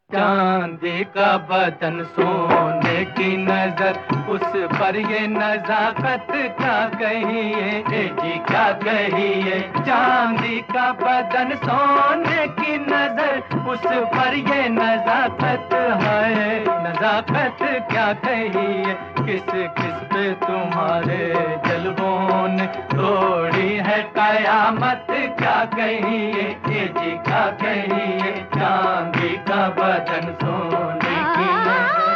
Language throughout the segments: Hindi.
चांदी का बदन सोने की नजर, उस पर ये नजाकत क्या कहिए, जी क्या कहिए। चांदी का बदन सोने की नजर, उस पर ये नजाकत है, नजाकत क्या कहिए। किस किस पे तुम्हारे जलवों ने तोड़ी है कयामत क्या कहिए, जी क्या कहिए। चांदी का बदन सोने की नजर।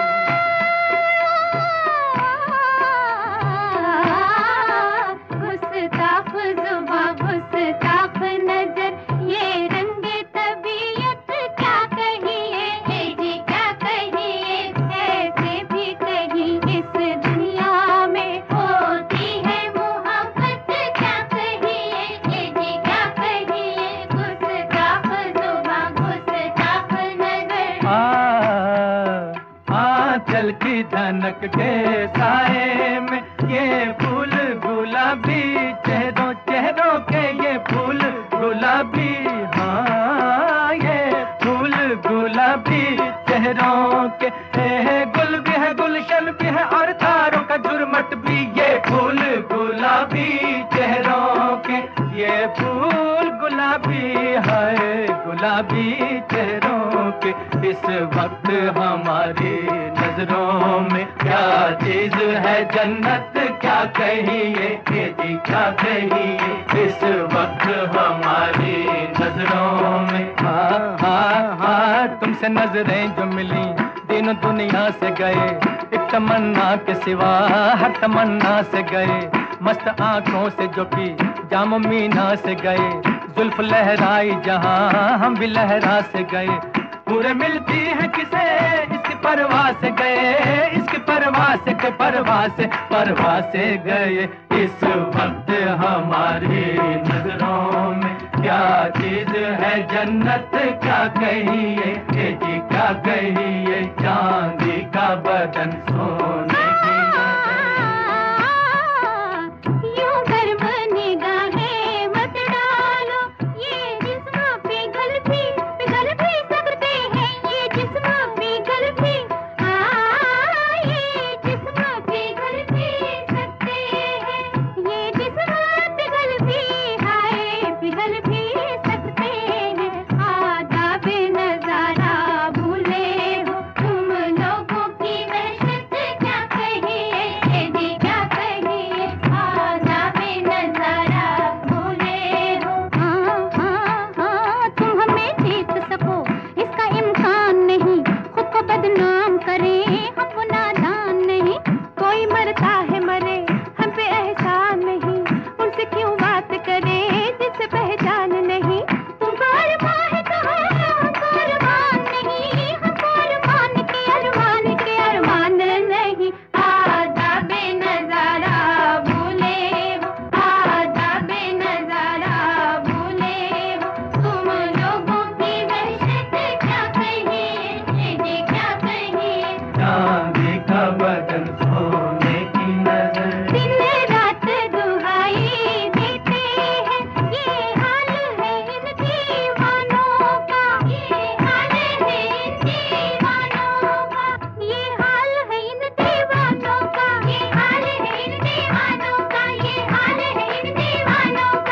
गुस्ताख जुबां गुस्ताख नजर, ये रंगे तबीयत क्या कहिए, जी क्या कहिए। ऐसे भी कहीं इस दुनिया में होती है मोहब्बत क्या कहिए, जी क्या कहिए। गुस्ताख जुबां गुस्ताख नजर। आंचल की धनक के साए में ये फूल गुलाबी, चेहरों चेहरों के ये फूल गुलाबी। हाँ ये फूल गुलाबी चेहरों के, गुल भी है गुलशन भी है और तारों का झुरमट भी। ये फूल गुलाबी चेहरों के, ये फूल गुलाबी है, गुलाबी चेहरों के। इस वक्त हमारी नजरों में क्या चीज है जन्नत क्या कहिए, जी क्या कहिए। इस वक्त हमारी नजरों में हाँ तुमसे नजरें जो मिली तीनों दुनिया से गए, एक तमन्ना के सिवा हर तमन्ना से गए। मस्त आंखों से जो पी जाम मीना से गए, जुल्फ लहराई जहां हम भी लहरा से गए। पूरे मिलती है किसे इसकी परवाह से गए, इसकी परवाह से के परवाह से गए। इस वक्त हमारी नजरों में क्या चीज है जन्नत क्या कहिए, जी क्या कहिए। चांदी का बदन सोने की यूं गर्म निगाहें मत डालो, ये जिस्म पिघल भी सकते हैं, ये जिस्म पिघल भी, ये जिस्म पिघल भी सकते हैं, ये जिस्म पिघल भी, हाय पिघल भी सकते हैं। आदाब नजारा भूले हो तुम लोगों की वहशत क्या कहिए, जी क्या कहिए। आदाब नजारा भूले हो, हाँ तुम हमें जीत सको इसका इम्कान नहीं। खुद को बदनाम करें हम वो नादान नहीं, कोई मरता है मरे हम पे एहसान नहीं। उनसे क्यों बात करे जिससे पहचान नहीं। तुमको अरमान है तो हमको अरमान नहीं, हमको अरमान के अरमान नहीं। आदाब नजारा भूले हो, आदाब नजारा भूले हो तुम लोगों की वहशत क्या कहिए, जी क्या कहिए। चांदी का बदन सोने की नजर। दिन रात दुहाई देते हैं, ये हाल है इन दीवानों का, ये हाल है इन दीवानों का, ये हाल है इन दीवानों का, ये हाल है इन दीवानों का, ये हाल है इन दीवानों का।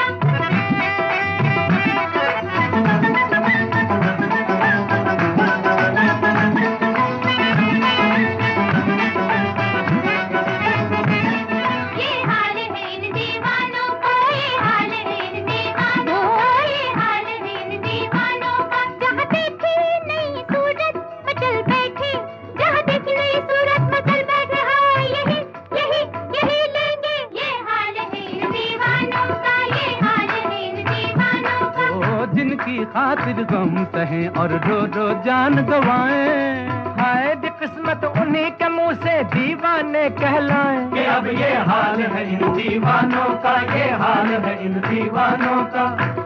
ये हाल है इन दीवानों का, ये हाल है इन दीवानों का, ये हाल है इन दीवानों का। जहाँ देखी नई सूरत मचल बैठे, जहाँ देखी नई सूरत मचल बैठे, हाँ यही यही यही लेंगे। ये हाल है इन दीवानों का, ये हाल है इन दीवानों का। ओ जिनकी खातिर गम सहे और रो रो जान गवाएं, हाय दी किस्मत उन्हीं के मुंह से दीवाने कहलाएं। कि अब ये हाल है इन दीवानों का, ये हाल है इन दीवानों का।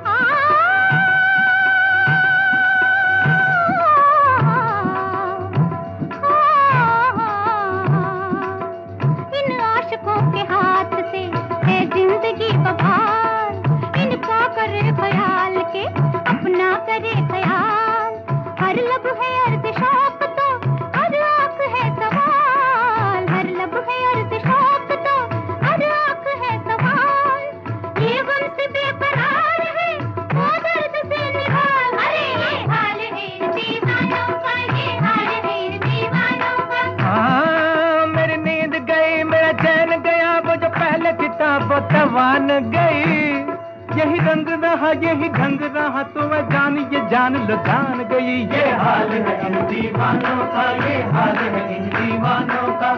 इन आशिकों के हाथ से है जिंदगी बहार, इनका करे ख्याल के अपना करे ख्याल। हर लब है है अर्ज़ शौक तो हर आँख है सवाल, हर लब है अर्ज़ शौक तो हर आँख है सवाल। ये गम से बेकरार है वो दर्द से निहाल। अरे ये हाल है इन दीवानों का, ये हाल है इन दीवानों का। हाँ, मेरी नींद गई, मेरा चैन गया, वो जो पहले किताब तवान गई। यही रंग रहा, यही ढंग रहा, तो मैं जान ये जान लो जान गई। ये हाल है इन दीवानों का, ये हाल है इन दीवानों का।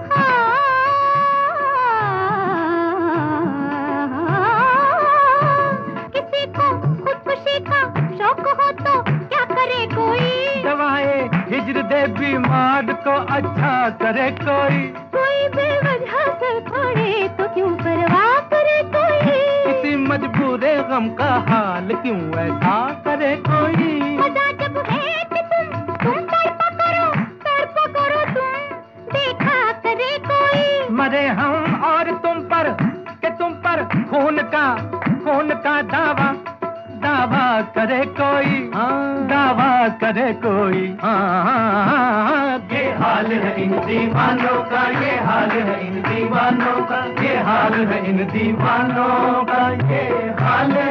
किसी को खुदकुशी का शौक हो तो क्या करे कोई, दवाए हिजर दे बीमार को अच्छा करे कोई। कोई बेवजह से खोड़े तो क्यों परवाह करे कोई, किसी मजबूरे गम का हाल क्यों ऐसा करे कोई। मजा जब है कि तुम तड़पा करो तुम, देखा करे कोई। मरे हम और तुम पर कि तुम पर खून का दावा करे कोई। दावा करे कोई। ये हाल है इन दीवानों का, ये हाल है इन दीवानों का, ये हाल है इन दीवानों का, ये हाल